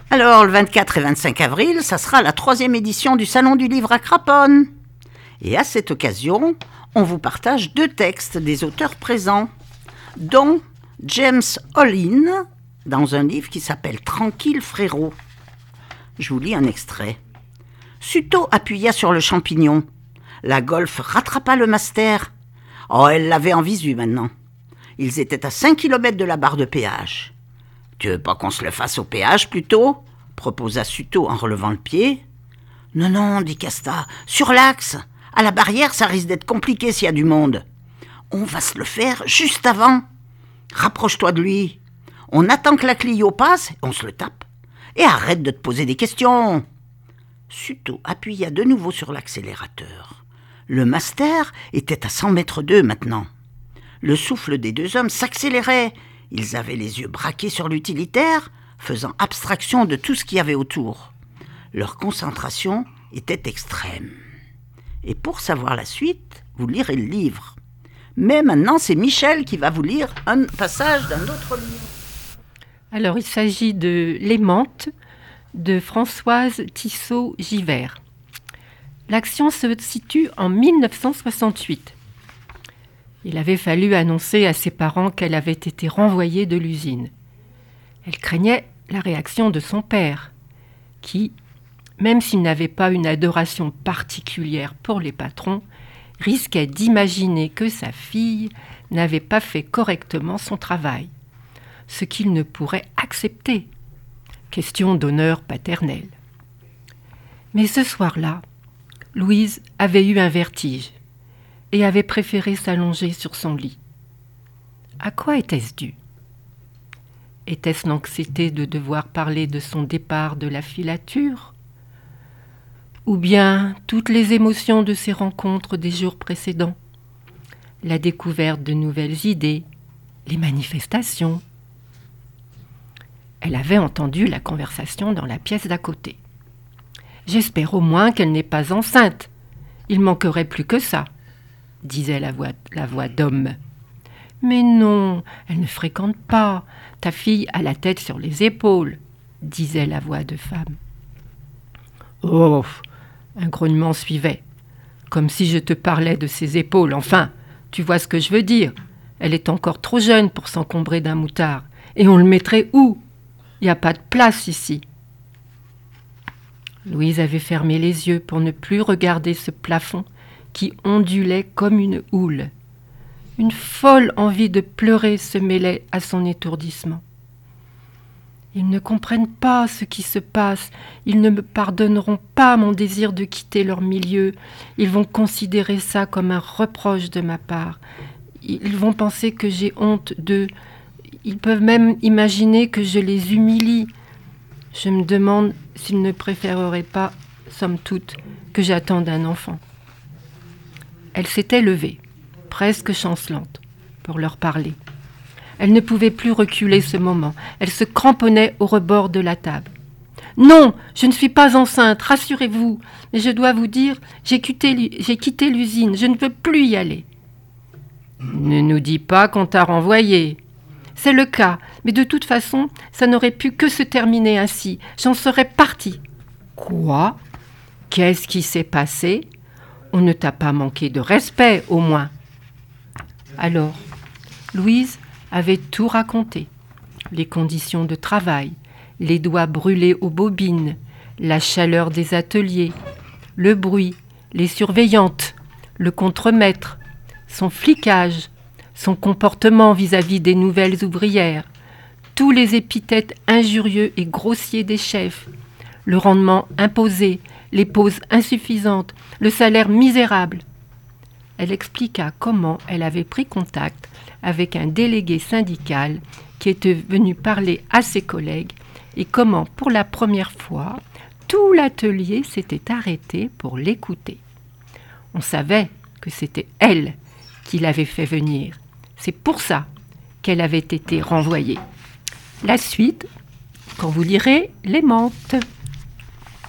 Alors, le 24 et 25 avril, ça sera la 3e édition du Salon du Livre à Craponne. Et à cette occasion, on vous partage 2 textes des auteurs présents, dont James Hollin, dans un livre qui s'appelle « Tranquille frérot ». Je vous lis un extrait. Suto appuya sur le champignon. La Golf rattrapa le master. Oh, elle l'avait en visu maintenant. Ils étaient à 5 km de la barre de péage. « Tu veux pas qu'on se le fasse au péage plutôt ?» proposa Suto en relevant le pied. « Non, non, dit Casta, sur l'axe. À la barrière, ça risque d'être compliqué s'il y a du monde. On va se le faire juste avant. Rapproche-toi de lui. On attend que la Clio passe, on se le tape. Et arrête de te poser des questions. » Suto appuya de nouveau sur l'accélérateur. Le master était à 100 mètres d'eux maintenant. Le souffle des 2 hommes s'accélérait. Ils avaient les yeux braqués sur l'utilitaire, faisant abstraction de tout ce qu'il y avait autour. Leur concentration était extrême. Et pour savoir la suite, vous lirez le livre. Mais maintenant, c'est Michel qui va vous lire un passage d'un autre livre. Alors, il s'agit de L'Aimante de Françoise Tissot-Givert. L'action se situe en 1968. Il avait fallu annoncer à ses parents qu'elle avait été renvoyée de l'usine. Elle craignait la réaction de son père, qui, même s'il n'avait pas une adoration particulière pour les patrons, risquait d'imaginer que sa fille n'avait pas fait correctement son travail, ce qu'il ne pourrait accepter. Question d'honneur paternel. Mais ce soir-là, Louise avait eu un vertige et avait préféré s'allonger sur son lit. À quoi était-ce dû ? Était-ce l'anxiété de devoir parler de son départ de la filature ? Ou bien toutes les émotions de ses rencontres des jours précédents ? La découverte de nouvelles idées, les manifestations. Elle avait entendu la conversation dans la pièce d'à côté. « J'espère au moins qu'elle n'est pas enceinte. Il manquerait plus que ça, » disait la voix d'homme. « Mais non, elle ne fréquente pas. Ta fille a la tête sur les épaules, » disait la voix de femme. « Oh !» Un grognement suivait. « Comme si je te parlais de ses épaules. Enfin, tu vois ce que je veux dire. Elle est encore trop jeune pour s'encombrer d'un moutard. Et on le mettrait où ? Il n'y a pas de place ici. » Louise avait fermé les yeux pour ne plus regarder ce plafond qui ondulait comme une houle. Une folle envie de pleurer se mêlait à son étourdissement. Ils ne comprennent pas ce qui se passe. Ils ne me pardonneront pas mon désir de quitter leur milieu. Ils vont considérer ça comme un reproche de ma part. Ils vont penser que j'ai honte d'eux. Ils peuvent même imaginer que je les humilie. Je me demande s'ils ne préféreraient pas, somme toute, que j'attende un enfant. Elle s'était levée, presque chancelante, pour leur parler. Elle ne pouvait plus reculer ce moment. Elle se cramponnait au rebord de la table. « Non, je ne suis pas enceinte, rassurez-vous. Mais je dois vous dire, j'ai quitté l'usine, je ne veux plus y aller. »« Ne nous dis pas qu'on t'a renvoyé. » »« C'est le cas, mais de toute façon, ça n'aurait pu que se terminer ainsi. J'en serais partie. »« Quoi ? Qu'est-ce qui s'est passé ? On ne t'a pas manqué de respect, au moins. » Alors, Louise avait tout raconté. Les conditions de travail, les doigts brûlés aux bobines, la chaleur des ateliers, le bruit, les surveillantes, le contremaître, son flicage, son comportement vis-à-vis des nouvelles ouvrières, tous les épithètes injurieux et grossiers des chefs, le rendement imposé, les pauses insuffisantes, le salaire misérable. Elle expliqua comment elle avait pris contact avec un délégué syndical qui était venu parler à ses collègues et comment, pour la première fois, tout l'atelier s'était arrêté pour l'écouter. On savait que c'était elle qui l'avait fait venir. C'est pour ça qu'elle avait été renvoyée. La suite, quand vous lirez L'Aimante.